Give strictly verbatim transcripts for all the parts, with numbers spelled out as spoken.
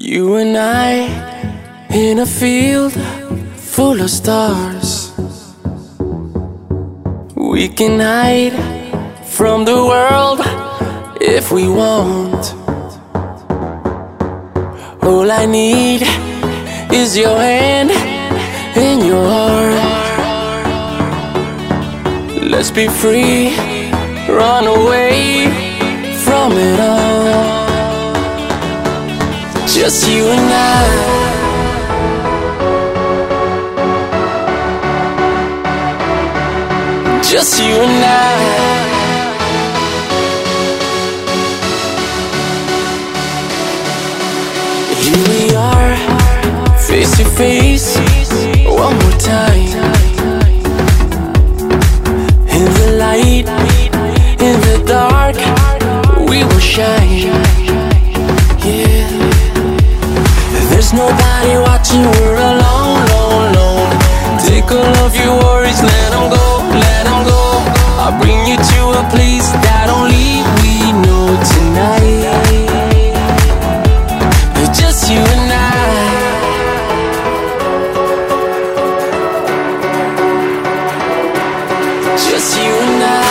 You and I in a field full of stars. We can hide from the world if we want. All I need is your hand and your heart. Let's be free, run away from it all. Just you and I. Just you and I. Here we are, face to face, one more time. In the light, in the dark, we will shine. Yeah. There's nobody watching, we're alone, alone, alone. Take all of your worries, let them go, let them go. I'll bring you to a place that only we know tonight. Just you and I. Just you and I.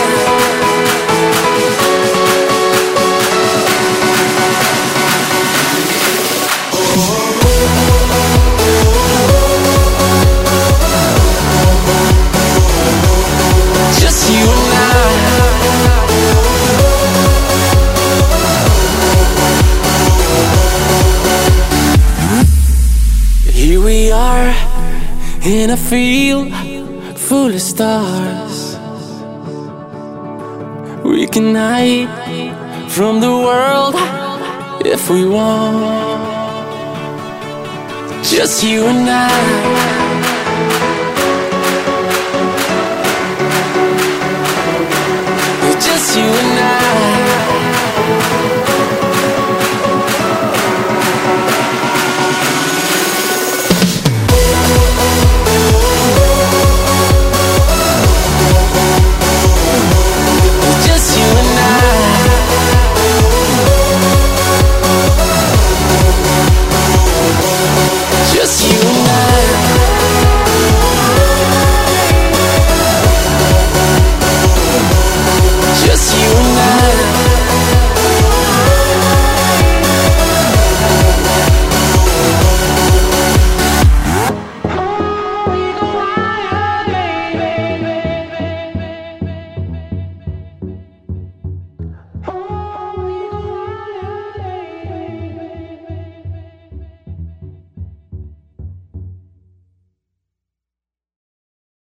Just you and I. Here we are in a field full of stars. We can hide from the world if we want. Just you and I. Just you and I.